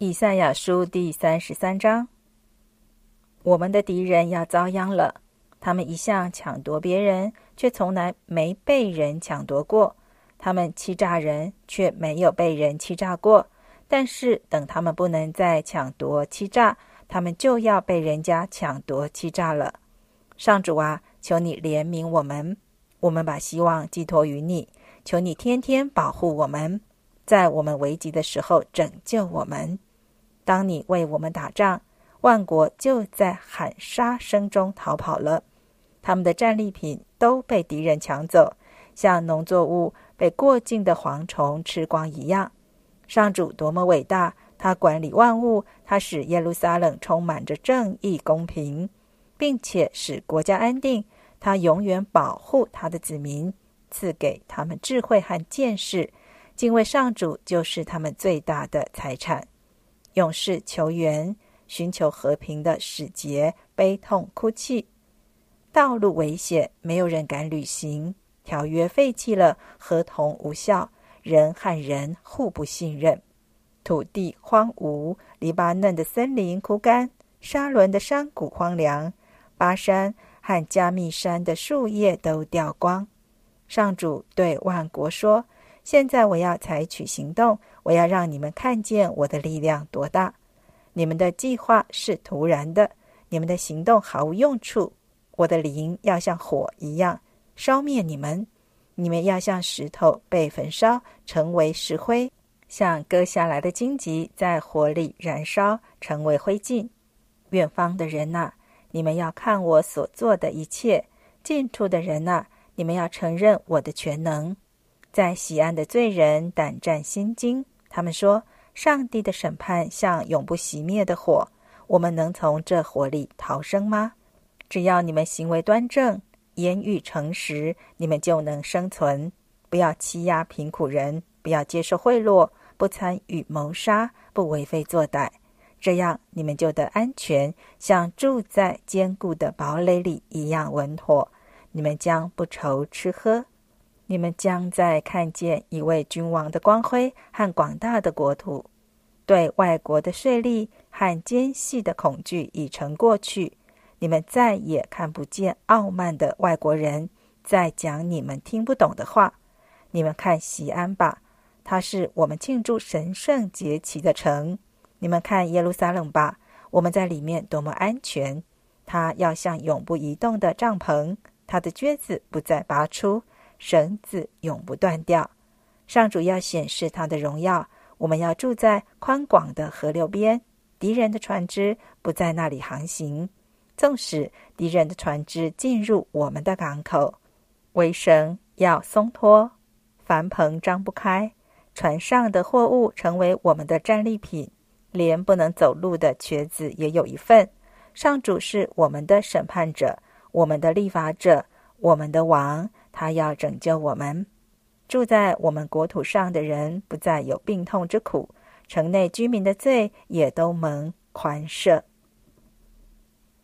以赛亚书第33章。我们的敌人要遭殃了，他们一向抢夺别人，却从来没被人抢夺过。他们欺诈人，却没有被人欺诈过。但是等他们不能再抢夺欺诈，他们就要被人家抢夺欺诈了。上主啊，求你怜悯我们，我们把希望寄托于你，求你天天保护我们，在我们危急的时候拯救我们。当你为我们打仗，万国就在喊杀声中逃跑了。他们的战利品都被敌人抢走，像农作物被过境的蝗虫吃光一样。上主多么伟大，他管理万物，他使耶路撒冷充满着正义公平，并且使国家安定。他永远保护他的子民，赐给他们智慧和见识。敬畏上主就是他们最大的财产。勇士求援，寻求和平的使节悲痛哭泣。道路危险，没有人敢旅行。条约废弃了，合同无效，人和人互不信任。土地荒芜，黎巴嫩的森林枯干，沙伦的山谷荒凉，巴山和加密山的树叶都掉光。上主对万国说，现在我要采取行动，我要让你们看见我的力量多大。你们的计划是突然的，你们的行动毫无用处。我的灵要像火一样烧灭你们，你们要像石头被焚烧，成为石灰，像割下来的荆棘在火里燃烧，成为灰烬。远方的人啊，你们要看我所做的一切；近处的人啊，你们要承认我的全能。在西安的罪人胆战心惊，他们说，上帝的审判像永不熄灭的火，我们能从这火里逃生吗？只要你们行为端正，言语诚实，你们就能生存。不要欺压贫苦人，不要接受贿赂，不参与谋杀，不为非作歹，这样你们就得安全，像住在坚固的堡垒里一样稳妥。你们将不愁吃喝，你们将在看见一位君王的光辉和广大的国土。对外国的税吏和奸细的恐惧已成过去，你们再也看不见傲慢的外国人在讲你们听不懂的话。你们看西安吧，它是我们庆祝神圣节期的城。你们看耶路撒冷吧，我们在里面多么安全。它要像永不移动的帐篷，它的橛子不再拔出，绳子永不断掉。上主要显示他的荣耀，我们要住在宽广的河流边，敌人的船只不在那里航行。纵使敌人的船只进入我们的港口，围绳要松脱，帆篷张不开，船上的货物成为我们的战利品，连不能走路的瘸子也有一份。上主是我们的审判者，我们的立法者，我们的王，他要拯救我们。住在我们国土上的人不再有病痛之苦，城内居民的罪也都蒙宽赦。